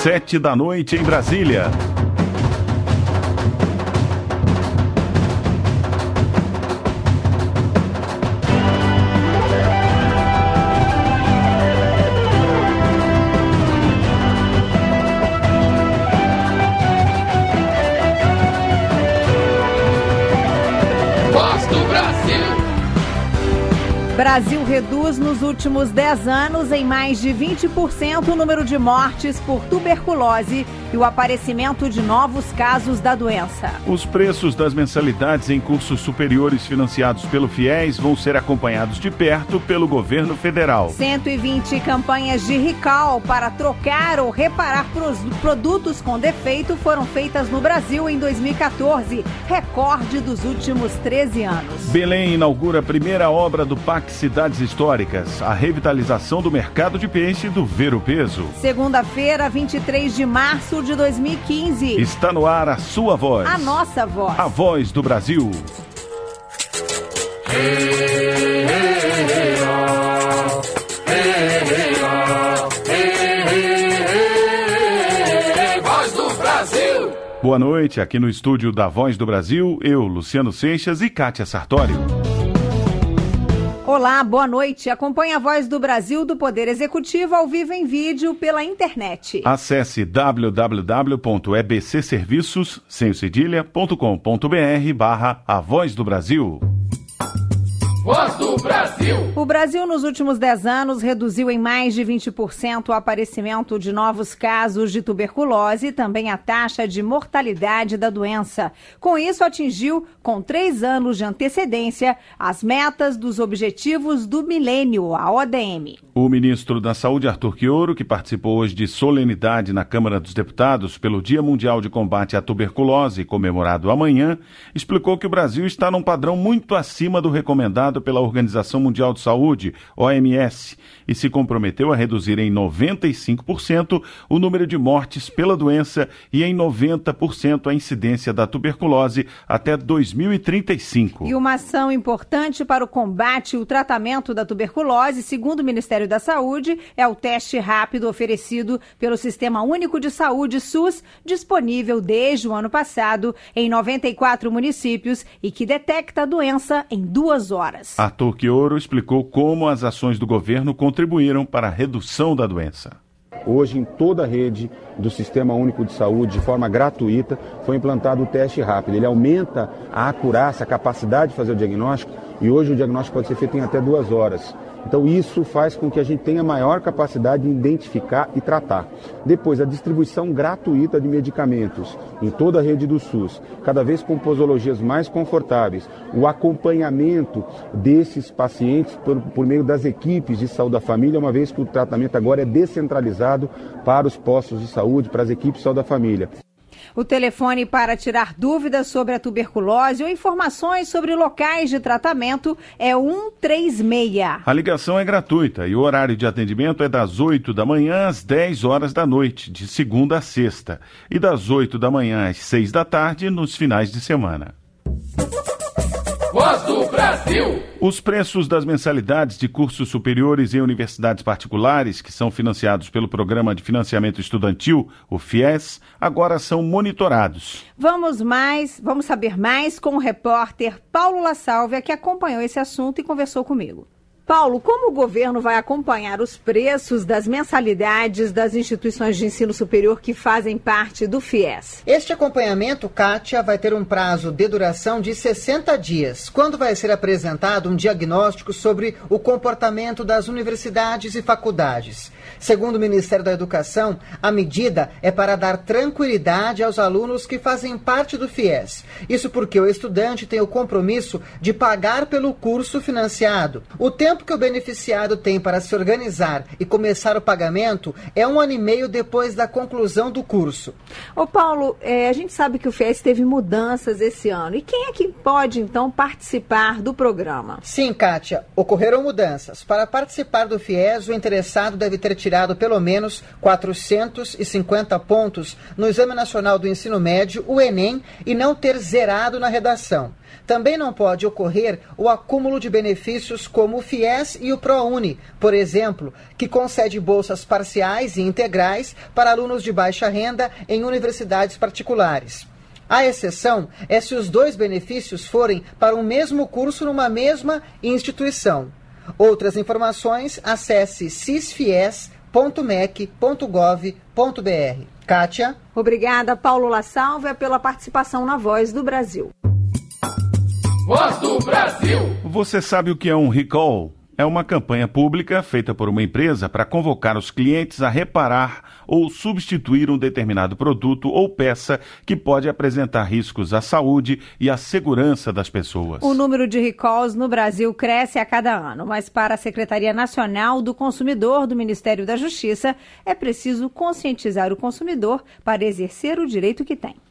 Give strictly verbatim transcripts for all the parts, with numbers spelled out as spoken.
Sete da noite em Brasília. Brasil reduz nos últimos dez anos em mais de vinte por cento o número de mortes por tuberculose e o aparecimento de novos casos da doença. Os preços das mensalidades em cursos superiores financiados pelo FIES vão ser acompanhados de perto pelo governo federal. cento e vinte campanhas de recall para trocar ou reparar produtos com defeito foram feitas no Brasil em dois mil e quatorze, recorde dos últimos treze anos. Belém inaugura a primeira obra do P A C Cidades Históricas, a revitalização do mercado de peixe do Ver o Peso. Segunda-feira, vinte e três de março de dois mil e quinze. Está no ar a sua voz. A nossa voz. A voz do Brasil. Voz do Brasil. Boa noite, aqui no estúdio da Voz do Brasil, eu, Luciano Seixas e Kátia Sartório. Olá, boa noite. Acompanhe a Voz do Brasil do Poder Executivo ao vivo em vídeo pela internet. Acesse w w w ponto e b c serviços sem cedilha ponto com ponto b r barra A Voz do Brasil. Voz do Brasil. O Brasil, nos últimos dez anos, reduziu em mais de vinte por cento o aparecimento de novos casos de tuberculose e também a taxa de mortalidade da doença. Com isso, atingiu, com três anos de antecedência, as metas dos Objetivos do Milênio, a O D M. O ministro da Saúde, Arthur Quioro, que participou hoje de solenidade na Câmara dos Deputados pelo Dia Mundial de Combate à Tuberculose, comemorado amanhã, explicou que o Brasil está num padrão muito acima do recomendado pela Organização Mundial de Saúde, O M S, e se comprometeu a reduzir em noventa e cinco por cento o número de mortes pela doença e em noventa por cento a incidência da tuberculose até dois mil e trinta e cinco. E uma ação importante para o combate e o tratamento da tuberculose, segundo o Ministério da Saúde, é o teste rápido oferecido pelo Sistema Único de Saúde, SUS, disponível desde o ano passado em noventa e quatro municípios e que detecta a doença em duas horas. Arthur Quioro explicou como as ações do governo contribuíram para a redução da doença. Hoje, em toda a rede do Sistema Único de Saúde, de forma gratuita, foi implantado o teste rápido. Ele aumenta a acurácia, a capacidade de fazer o diagnóstico, e hoje o diagnóstico pode ser feito em até duas horas. Então isso faz com que a gente tenha maior capacidade de identificar e tratar. Depois, a distribuição gratuita de medicamentos em toda a rede do SUS, cada vez com posologias mais confortáveis, o acompanhamento desses pacientes por, por meio das equipes de saúde da família, uma vez que o tratamento agora é descentralizado para os postos de saúde, para as equipes de saúde da família. O telefone para tirar dúvidas sobre a tuberculose ou informações sobre locais de tratamento é um três seis. A ligação é gratuita e o horário de atendimento é das oito da manhã às dez horas da noite, de segunda a sexta, e das oito da manhã às seis da tarde nos finais de semana. Voz do Brasil. Os preços das mensalidades de cursos superiores em universidades particulares, que são financiados pelo Programa de Financiamento Estudantil, o FIES, agora são monitorados. Vamos mais, vamos saber mais com o repórter Paulo La Sálvia, que acompanhou esse assunto e conversou comigo. Paulo, como o governo vai acompanhar os preços das mensalidades das instituições de ensino superior que fazem parte do FIES? Este acompanhamento, Kátia, vai ter um prazo de duração de sessenta dias, quando vai ser apresentado um diagnóstico sobre o comportamento das universidades e faculdades. Segundo o Ministério da Educação, a medida é para dar tranquilidade aos alunos que fazem parte do FIES. Isso porque o estudante tem o compromisso de pagar pelo curso financiado. O tempo que o beneficiado tem para se organizar e começar o pagamento é um ano e meio depois da conclusão do curso. Ô Paulo, é, a gente sabe que o FIES teve mudanças esse ano. E quem é que pode, então, participar do programa? Sim, Kátia, ocorreram mudanças. Para participar do FIES, o interessado deve ter tirado pelo menos quatrocentos e cinquenta pontos no Exame Nacional do Ensino Médio, o Enem, e não ter zerado na redação. Também não pode ocorrer o acúmulo de benefícios como o FIES CIES e o ProUni, por exemplo, que concede bolsas parciais e integrais para alunos de baixa renda em universidades particulares. A exceção é se os dois benefícios forem para um mesmo curso numa mesma instituição. Outras informações, acesse cisfies ponto mec ponto gov ponto br. Kátia. Obrigada, Paulo La Sálvia, pela participação na Voz do Brasil. Voz do Brasil. Você sabe o que é um recall? É uma campanha pública feita por uma empresa para convocar os clientes a reparar ou substituir um determinado produto ou peça que pode apresentar riscos à saúde e à segurança das pessoas. O número de recalls no Brasil cresce a cada ano, mas para a Secretaria Nacional do Consumidor do Ministério da Justiça, é preciso conscientizar o consumidor para exercer o direito que tem.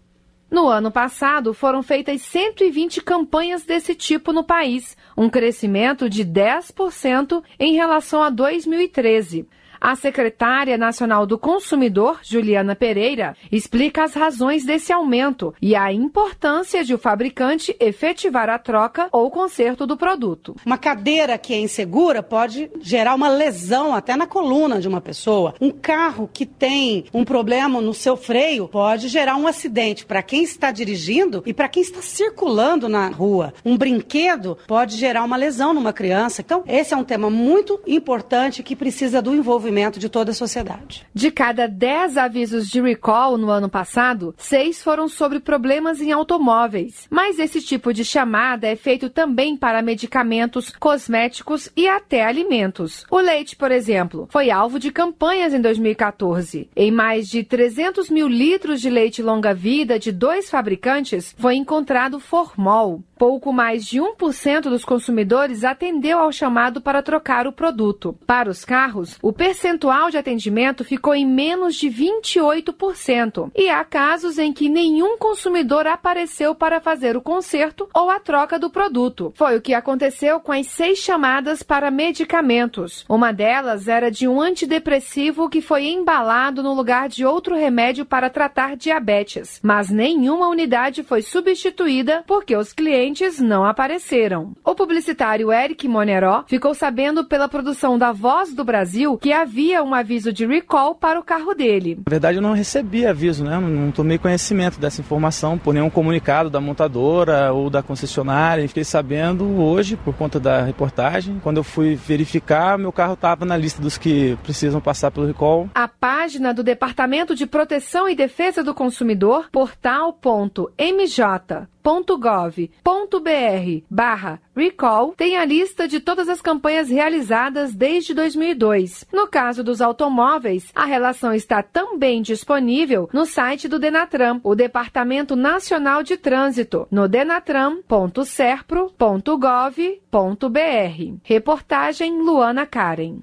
No ano passado, foram feitas cento e vinte campanhas desse tipo no país, um crescimento de dez por cento em relação a dois mil e treze. A secretária nacional do Consumidor, Juliana Pereira, explica as razões desse aumento e a importância de o fabricante efetivar a troca ou conserto do produto. Uma cadeira que é insegura pode gerar uma lesão até na coluna de uma pessoa. Um carro que tem um problema no seu freio pode gerar um acidente para quem está dirigindo e para quem está circulando na rua. Um brinquedo pode gerar uma lesão numa criança. Então, esse é um tema muito importante que precisa do envolvimento de toda a sociedade. De cada dez avisos de recall no ano passado, seis foram sobre problemas em automóveis. Mas esse tipo de chamada é feito também para medicamentos, cosméticos e até alimentos. O leite, por exemplo, foi alvo de campanhas em dois mil e quatorze. Em mais de trezentos mil litros de leite longa-vida de dois fabricantes, foi encontrado formol. Pouco mais de um por cento dos consumidores atendeu ao chamado para trocar o produto. Para os carros, o percentual de atendimento ficou em menos de vinte e oito por cento. E há casos em que nenhum consumidor apareceu para fazer o conserto ou a troca do produto. Foi o que aconteceu com as seis chamadas para medicamentos. Uma delas era de um antidepressivo que foi embalado no lugar de outro remédio para tratar diabetes. Mas nenhuma unidade foi substituída porque os clientes não apareceram. O publicitário Eric Moneró ficou sabendo pela produção da Voz do Brasil que havia um aviso de recall para o carro dele. Na verdade, eu não recebi aviso, né? Não tomei conhecimento dessa informação por nenhum comunicado da montadora ou da concessionária. Fiquei sabendo hoje por conta da reportagem. Quando eu fui verificar, meu carro estava na lista dos que precisam passar pelo recall. A página do Departamento de Proteção e Defesa do Consumidor, portal ponto m j ponto gov ponto br barra recall, tem a lista de todas as campanhas realizadas desde dois mil e dois. No caso dos automóveis, a relação está também disponível no site do Denatran, o Departamento Nacional de Trânsito, no denatran ponto serpro ponto gov ponto br. Reportagem Luana Karen.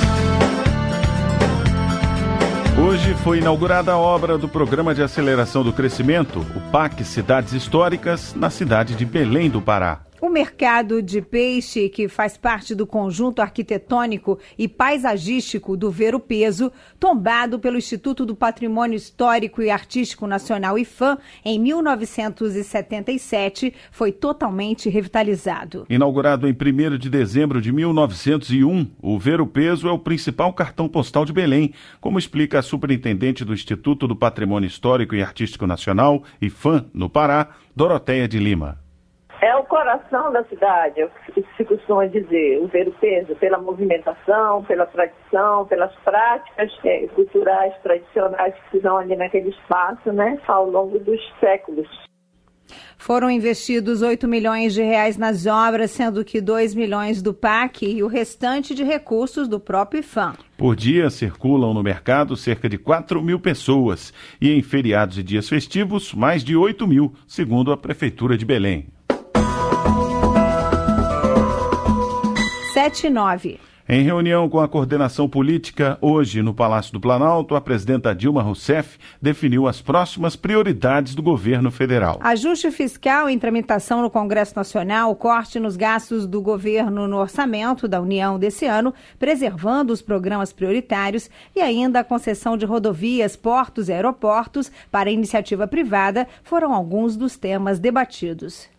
Hoje foi inaugurada a obra do Programa de Aceleração do Crescimento, o P A C Cidades Históricas, na cidade de Belém do Pará. O mercado de peixe, que faz parte do conjunto arquitetônico e paisagístico do Ver o Peso, tombado pelo Instituto do Patrimônio Histórico e Artístico Nacional, I F A M, em mil novecentos e setenta e sete, foi totalmente revitalizado. Inaugurado em primeiro de dezembro de mil novecentos e um, o Ver o Peso é o principal cartão postal de Belém, como explica a superintendente do Instituto do Patrimônio Histórico e Artístico Nacional, I F A M, no Pará, Doroteia de Lima. É o coração da cidade, é o que se costuma dizer, o Ver o Peso, pela movimentação, pela tradição, pelas práticas é, culturais tradicionais que se dão ali naquele espaço, né, ao longo dos séculos. Foram investidos oito milhões de reais nas obras, sendo que dois milhões do P A C e o restante de recursos do próprio I F A M. Por dia circulam no mercado cerca de quatro mil pessoas e em feriados e dias festivos mais de oito mil, segundo a Prefeitura de Belém. sete e nove. Em reunião com a coordenação política, hoje no Palácio do Planalto, a presidenta Dilma Rousseff definiu as próximas prioridades do governo federal. Ajuste fiscal em tramitação no Congresso Nacional, corte nos gastos do governo no orçamento da União desse ano, preservando os programas prioritários e ainda a concessão de rodovias, portos e aeroportos para iniciativa privada foram alguns dos temas debatidos.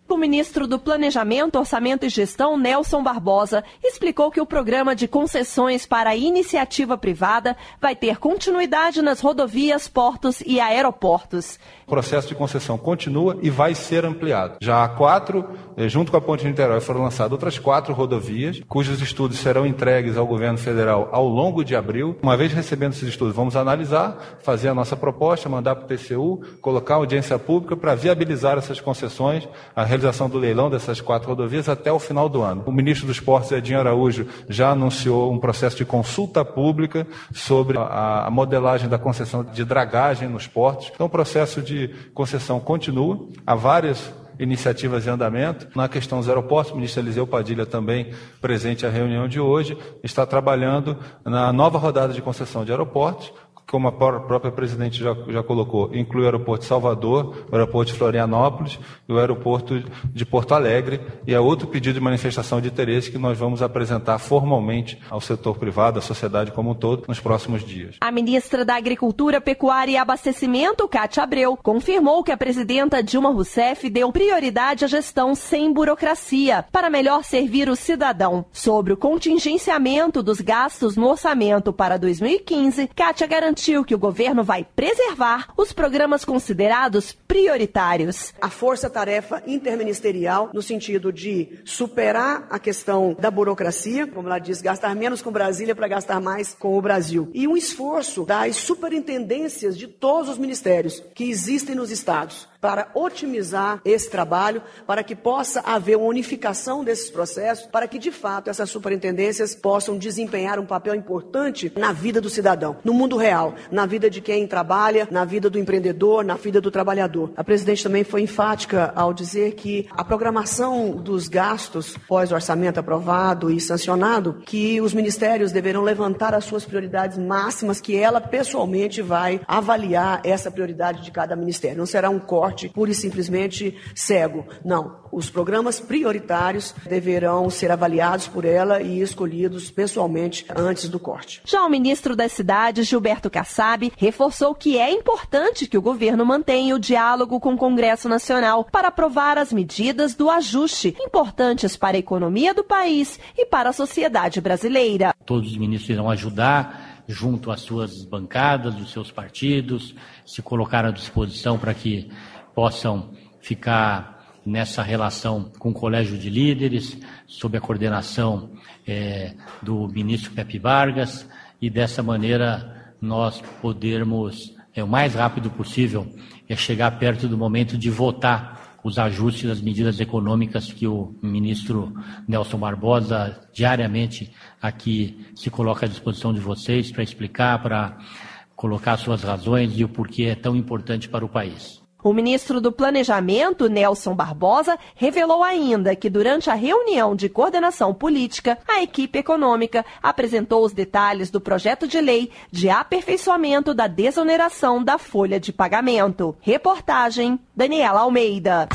O ministro do Planejamento, Orçamento e Gestão, Nelson Barbosa, explicou que o programa de concessões para a iniciativa privada vai ter continuidade nas rodovias, portos e aeroportos. O processo de concessão continua e vai ser ampliado. Já há quatro, junto com a Ponte de Niterói, foram lançadas outras quatro rodovias, cujos estudos serão entregues ao governo federal ao longo de abril. Uma vez recebendo esses estudos, vamos analisar, fazer a nossa proposta, mandar para o T C U, colocar audiência pública para viabilizar essas concessões, a realização do leilão dessas quatro rodovias até o final do ano. O ministro dos Portos, Edinho Araújo, já anunciou um processo de consulta pública sobre a, a modelagem da concessão de dragagem nos portos. Então, o processo de de concessão continua, há várias iniciativas em andamento. Na questão dos aeroportos, o ministro Eliseu Padilha, também presente à reunião de hoje, está trabalhando na nova rodada de concessão de aeroportos, como a própria presidente já, já colocou, inclui o aeroporto de Salvador, o aeroporto de Florianópolis e o aeroporto de Porto Alegre, e é outro pedido de manifestação de interesse que nós vamos apresentar formalmente ao setor privado, à sociedade como um todo, nos próximos dias. A ministra da Agricultura, Pecuária e Abastecimento, Cátia Abreu, confirmou que a presidenta Dilma Rousseff deu prioridade à gestão sem burocracia, para melhor servir o cidadão. Sobre o contingenciamento dos gastos no orçamento para dois mil e quinze, Cátia garantiu que o governo vai preservar os programas considerados prioritários. A força-tarefa interministerial no sentido de superar a questão da burocracia, como ela diz, gastar menos com Brasília para gastar mais com o Brasil. E um esforço das superintendências de todos os ministérios que existem nos estados para otimizar esse trabalho, para que possa haver uma unificação desses processos, para que, de fato, essas superintendências possam desempenhar um papel importante na vida do cidadão, no mundo real, na vida de quem trabalha, na vida do empreendedor, na vida do trabalhador. A presidente também foi enfática ao dizer que a programação dos gastos pós-orçamento aprovado e sancionado, que os ministérios deverão levantar as suas prioridades máximas, que ela pessoalmente vai avaliar essa prioridade de cada ministério. Não será um corte pura e simplesmente cego. Não. Os programas prioritários deverão ser avaliados por ela e escolhidos pessoalmente antes do corte. Já o ministro das Cidades, Gilberto Kassab, reforçou que é importante que o governo mantenha o diálogo com o Congresso Nacional para aprovar as medidas do ajuste, importantes para a economia do país e para a sociedade brasileira. Todos os ministros irão ajudar, junto às suas bancadas, dos seus partidos, se colocar à disposição para que possam ficar nessa relação com o Colégio de Líderes, sob a coordenação é, do ministro Pepe Vargas, e dessa maneira nós podermos, é, o mais rápido possível, é chegar perto do momento de votar os ajustes das medidas econômicas que o ministro Nelson Barbosa diariamente aqui se coloca à disposição de vocês para explicar, para colocar suas razões e o porquê é tão importante para o país. O ministro do Planejamento, Nelson Barbosa, revelou ainda que durante a reunião de coordenação política, a equipe econômica apresentou os detalhes do projeto de lei de aperfeiçoamento da desoneração da folha de pagamento. Reportagem, Daniela Almeida.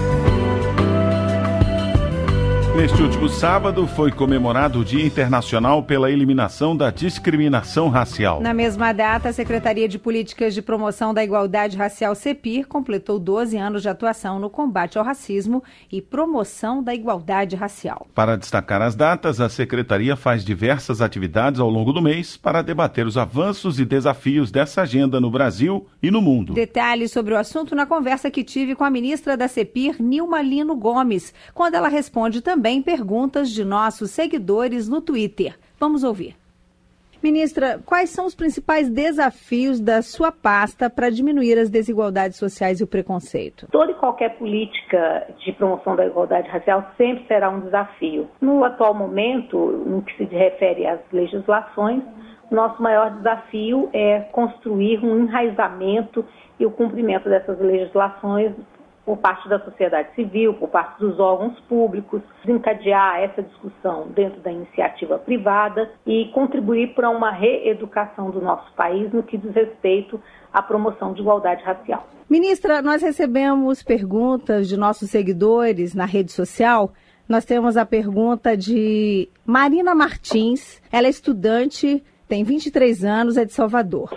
Neste último sábado foi comemorado o Dia Internacional pela Eliminação da Discriminação Racial. Na mesma data, a Secretaria de Políticas de Promoção da Igualdade Racial, CEPIR, completou doze anos de atuação no combate ao racismo e promoção da igualdade racial. Para destacar as datas, a Secretaria faz diversas atividades ao longo do mês para debater os avanços e desafios dessa agenda no Brasil e no mundo. Detalhes sobre o assunto na conversa que tive com a ministra da CEPIR, Nilma Lino Gomes, quando ela responde também Também perguntas de nossos seguidores no Twitter. Vamos ouvir. Ministra, quais são os principais desafios da sua pasta para diminuir as desigualdades sociais e o preconceito? Toda e qualquer política de promoção da igualdade racial sempre será um desafio. No atual momento, no que se refere às legislações, nosso maior desafio é construir um enraizamento e o cumprimento dessas legislações por parte da sociedade civil, por parte dos órgãos públicos, desencadear essa discussão dentro da iniciativa privada e contribuir para uma reeducação do nosso país no que diz respeito à promoção de igualdade racial. Ministra, nós recebemos perguntas de nossos seguidores na rede social. Nós temos a pergunta de Marina Martins, ela é estudante, tem vinte e três anos, é de Salvador.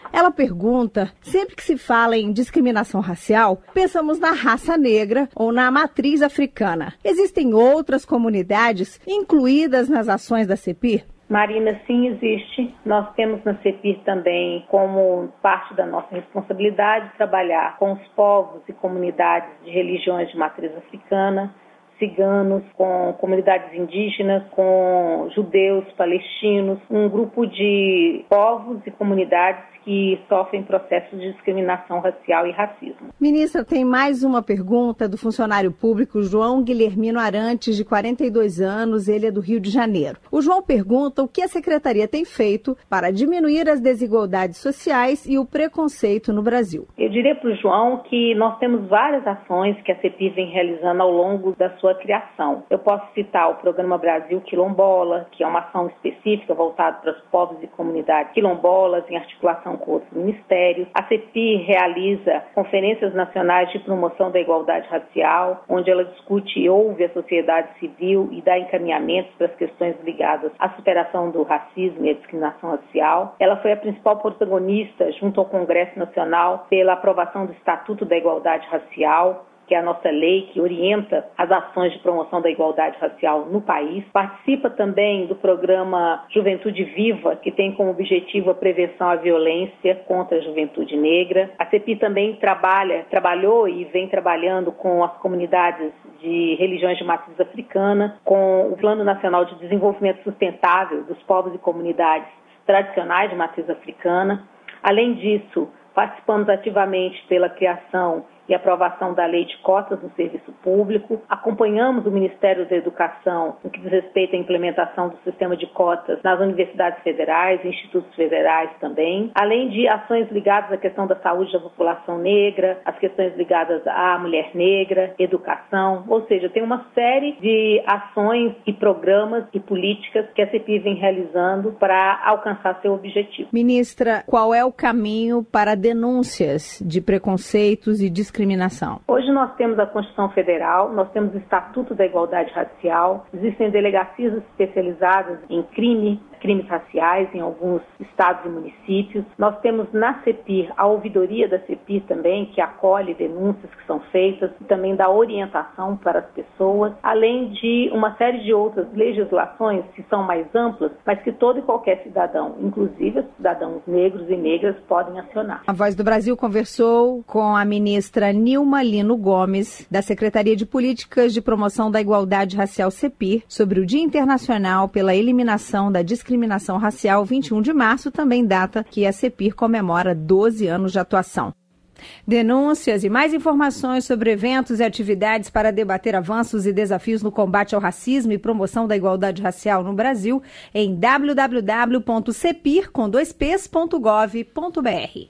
Ela pergunta, sempre que se fala em discriminação racial, pensamos na raça negra ou na matriz africana. Existem outras comunidades incluídas nas ações da CEPIR? Marina, sim, existe. Nós temos na CEPIR também, como parte da nossa responsabilidade, trabalhar com os povos e comunidades de religiões de matriz africana, ciganos, com comunidades indígenas, com judeus, palestinos, um grupo de povos e comunidades que sofrem processos de discriminação racial e racismo. Ministra, tem mais uma pergunta do funcionário público João Guilhermino Arantes, de quarenta e dois anos, ele é do Rio de Janeiro. O João pergunta o que a Secretaria tem feito para diminuir as desigualdades sociais e o preconceito no Brasil. Eu diria para o João que nós temos várias ações que a CEPIR vem realizando ao longo da sua criação. Eu posso citar o Programa Brasil Quilombola, que é uma ação específica voltada para os povos e comunidades quilombolas, em articulação com outros ministérios. A CEPIR realiza conferências nacionais de promoção da igualdade racial, onde ela discute e ouve a sociedade civil e dá encaminhamentos para as questões ligadas à superação do racismo e à discriminação racial. Ela foi a principal protagonista, junto ao Congresso Nacional, pela aprovação do Estatuto da Igualdade Racial, que é a nossa lei que orienta as ações de promoção da igualdade racial no país. Participa também do programa Juventude Viva, que tem como objetivo a prevenção à violência contra a juventude negra. A CEPIR também trabalha, trabalhou e vem trabalhando com as comunidades de religiões de matriz africana, com o Plano Nacional de Desenvolvimento Sustentável dos povos e comunidades tradicionais de matriz africana. Além disso, participamos ativamente pela criação e aprovação da lei de cotas no serviço público. Acompanhamos o Ministério da Educação no que diz respeito à implementação do sistema de cotas nas universidades federais e institutos federais também, além de ações ligadas à questão da saúde da população negra, as questões ligadas à mulher negra, educação, ou seja, tem uma série de ações e programas e políticas que a CEPIR vem realizando para alcançar seu objetivo. Ministra, qual é o caminho para denúncias de preconceitos e discriminação? Discriminação. Hoje nós temos a Constituição Federal, nós temos o Estatuto da Igualdade Racial, existem delegacias especializadas em crime, crimes raciais em alguns estados e municípios. Nós temos na CEPIR a ouvidoria da CEPIR também, que acolhe denúncias que são feitas e também dá orientação para as pessoas, além de uma série de outras legislações que são mais amplas, mas que todo e qualquer cidadão, inclusive os cidadãos negros e negras, podem acionar. A Voz do Brasil conversou com a ministra Nilma Lino Gomes, da Secretaria de Políticas de Promoção da Igualdade Racial CEPIR, sobre o Dia Internacional pela Eliminação da Discriminação Racial, vinte e um de março, também data que a CEPIR comemora doze anos de atuação. Denúncias e mais informações sobre eventos e atividades para debater avanços e desafios no combate ao racismo e promoção da igualdade racial no Brasil em w w w ponto cepir com dois p's ponto gov ponto br.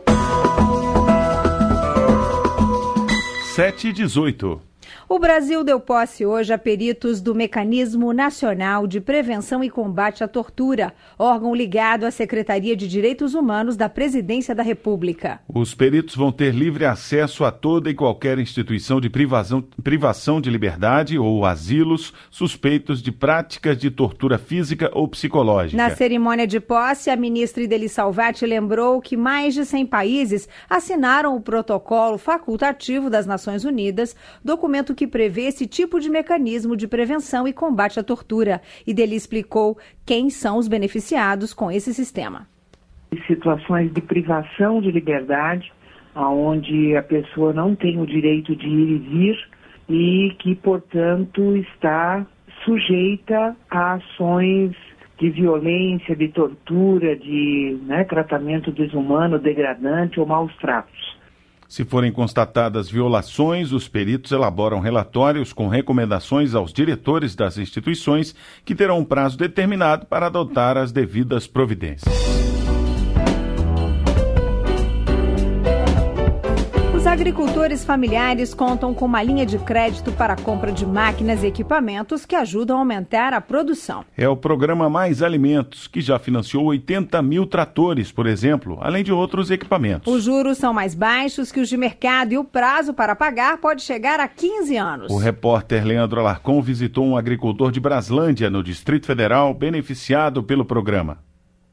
sete e dezoito. O Brasil deu posse hoje a peritos do Mecanismo Nacional de Prevenção e Combate à Tortura, órgão ligado à Secretaria de Direitos Humanos da Presidência da República. Os peritos vão ter livre acesso a toda e qualquer instituição de privação, privação de liberdade ou asilos suspeitos de práticas de tortura física ou psicológica. Na cerimônia de posse, a ministra Ideli Salvati lembrou que mais de cem países assinaram o protocolo facultativo das Nações Unidas, documento que prevê esse tipo de mecanismo de prevenção e combate à tortura. E dele explicou quem são os beneficiados com esse sistema. Situações de privação de liberdade, onde a pessoa não tem o direito de ir e vir e que, portanto, está sujeita a ações de violência, de tortura, de né, tratamento desumano, degradante ou maus tratos. Se forem constatadas violações, os peritos elaboram relatórios com recomendações aos diretores das instituições, que terão um prazo determinado para adotar as devidas providências. Os agricultores familiares contam com uma linha de crédito para a compra de máquinas e equipamentos que ajudam a aumentar a produção. É o programa Mais Alimentos, que já financiou oitenta mil tratores, por exemplo, além de outros equipamentos. Os juros são mais baixos que os de mercado e o prazo para pagar pode chegar a quinze anos. O repórter Leandro Alarcon visitou um agricultor de Braslândia, no Distrito Federal, beneficiado pelo programa.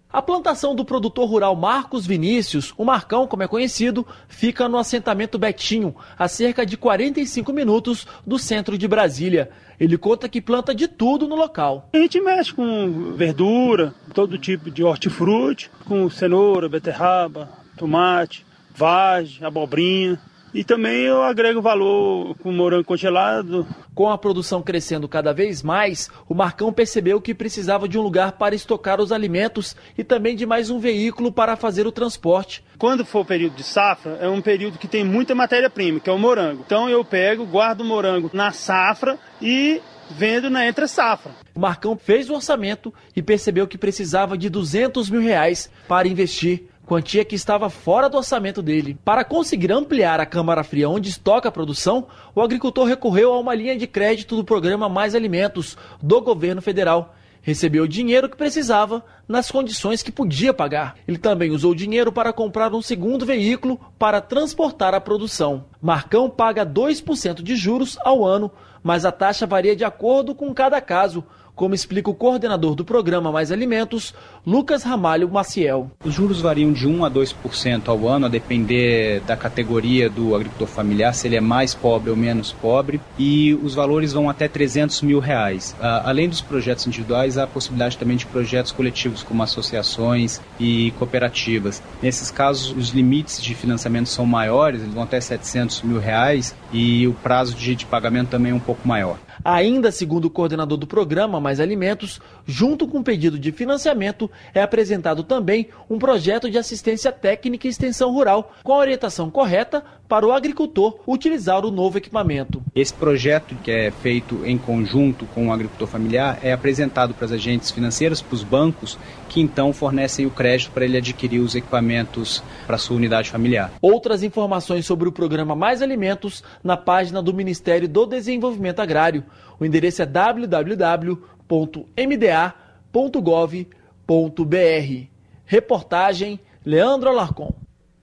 A plantação do produtor rural Marcos Vinícius, o Marcão, como é conhecido, fica no assentamento Betinho, a cerca de quarenta e cinco minutos do centro de Brasília. Ele conta que planta de tudo no local. A gente mexe com verdura, todo tipo de hortifruti, com cenoura, beterraba, tomate, vagem, abobrinha. E também eu agrego valor com morango congelado. Com a produção crescendo cada vez mais, o Marcão percebeu que precisava de um lugar para estocar os alimentos e também de mais um veículo para fazer o transporte. Quando for o período de safra, é um período que tem muita matéria-prima, que é o morango. Então eu pego, guardo o morango na safra e vendo na entre-safra. O Marcão fez o orçamento e percebeu que precisava de duzentos mil reais para investir, quantia que estava fora do orçamento dele. Para conseguir ampliar a câmara fria onde estoca a produção, o agricultor recorreu a uma linha de crédito do programa Mais Alimentos, do governo federal. Recebeu o dinheiro que precisava, nas condições que podia pagar. Ele também usou o dinheiro para comprar um segundo veículo para transportar a produção. Marcão paga dois por cento de juros ao ano, mas a taxa varia de acordo com cada caso, como explica o coordenador do programa Mais Alimentos, Lucas Ramalho Maciel. Os juros variam de um a dois por cento ao ano, a depender da categoria do agricultor familiar, se ele é mais pobre ou menos pobre, e os valores vão até trezentos mil reais. Uh, além dos projetos individuais, há a possibilidade também de projetos coletivos, como associações e cooperativas. Nesses casos, os limites de financiamento são maiores, eles vão até setecentos mil reais, e o prazo de, de pagamento também é um pouco maior. Ainda segundo o coordenador do programa Mais Alimentos, junto com o pedido de financiamento, é apresentado também um projeto de assistência técnica e extensão rural, com a orientação correta para o agricultor utilizar o novo equipamento. Esse projeto, que é feito em conjunto com o agricultor familiar, é apresentado para os agentes financeiros, para os bancos, que então fornecem o crédito para ele adquirir os equipamentos para a sua unidade familiar. Outras informações sobre o programa Mais Alimentos na página do Ministério do Desenvolvimento Agrário. O endereço é w w w ponto m d a ponto gov ponto b r. Reportagem Leandro Alarcon.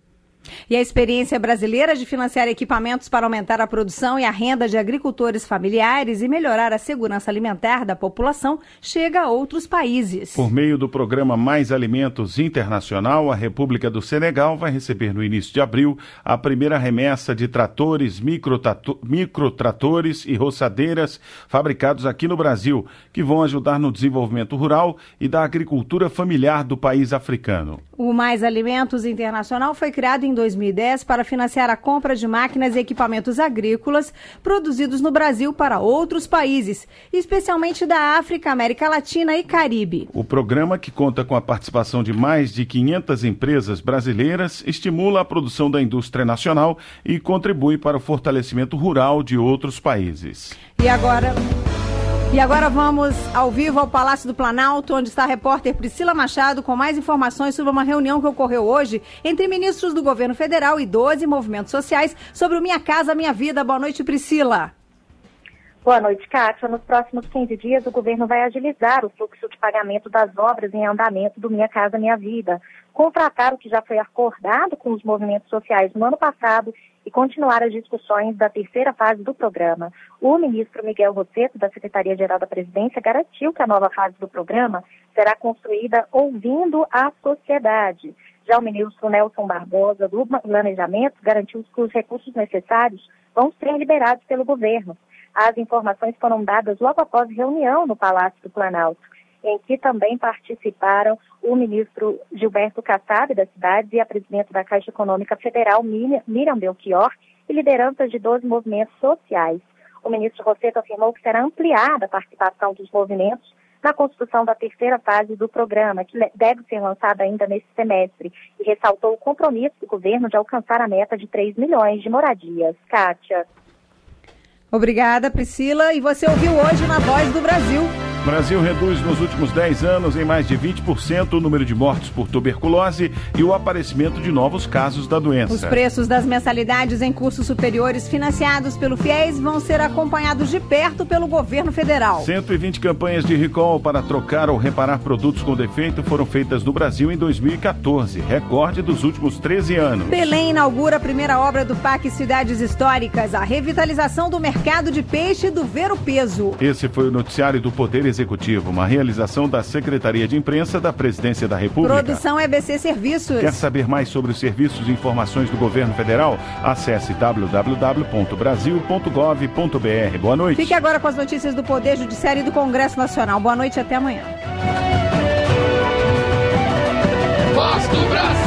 E a experiência brasileira de financiar equipamentos para aumentar a produção e a renda de agricultores familiares e melhorar a segurança alimentar da população chega a outros países. Por meio do programa Mais Alimentos Internacional, a República do Senegal vai receber no início de abril a primeira remessa de tratores, microtratores e roçadeiras fabricados aqui no Brasil, que vão ajudar no desenvolvimento rural e da agricultura familiar do país africano. O Mais Alimentos Internacional foi criado em dois mil e dez para financiar a compra de máquinas e equipamentos agrícolas produzidos no Brasil para outros países, especialmente da África, América Latina e Caribe. O programa, que conta com a participação de mais de quinhentas empresas brasileiras, estimula a produção da indústria nacional e contribui para o fortalecimento rural de outros países. E agora... E agora vamos ao vivo ao Palácio do Planalto, onde está a repórter Priscila Machado com mais informações sobre uma reunião que ocorreu hoje entre ministros do governo federal e doze movimentos sociais sobre o Minha Casa Minha Vida. Boa noite, Priscila. Boa noite, Kátia. Nos próximos quinze dias, o governo vai agilizar o fluxo de pagamento das obras em andamento do Minha Casa Minha Vida, contratar o que já foi acordado com os movimentos sociais no ano passado e continuar as discussões da terceira fase do programa. O ministro Miguel Rosseto, da Secretaria-Geral da Presidência, garantiu que a nova fase do programa será construída ouvindo a sociedade. Já o ministro Nelson Barbosa, do Planejamento, garantiu que os recursos necessários vão ser liberados pelo governo. As informações foram dadas logo após reunião no Palácio do Planalto, em que também participaram o ministro Gilberto Kassab, da cidade, e a presidente da Caixa Econômica Federal, Miriam Belchior, e lideranças de doze movimentos sociais. O ministro Rosseto afirmou que será ampliada a participação dos movimentos na construção da terceira fase do programa, que deve ser lançada ainda nesse semestre, e ressaltou o compromisso do governo de alcançar a meta de três milhões de moradias. Kátia. Obrigada, Priscila. E você ouviu hoje na Voz do Brasil. O Brasil reduz nos últimos dez anos em mais de vinte por cento o número de mortes por tuberculose e o aparecimento de novos casos da doença. Os preços das mensalidades em cursos superiores financiados pelo FIES vão ser acompanhados de perto pelo governo federal. cento e vinte campanhas de recall para trocar ou reparar produtos com defeito foram feitas no Brasil em dois mil e quatorze, recorde dos últimos treze anos. Belém inaugura a primeira obra do Parque Cidades Históricas, a revitalização do mercado de peixe do Ver o Peso. Esse foi o noticiário do Poder Executivo Executivo, uma realização da Secretaria de Imprensa da Presidência da República. Produção E B C Serviços. Quer saber mais sobre os serviços e informações do governo federal? Acesse w w w ponto brasil ponto gov ponto b r. Boa noite. Fique agora com as notícias do Poder Judiciário e do Congresso Nacional. Boa noite e até amanhã. Voz do Brasil.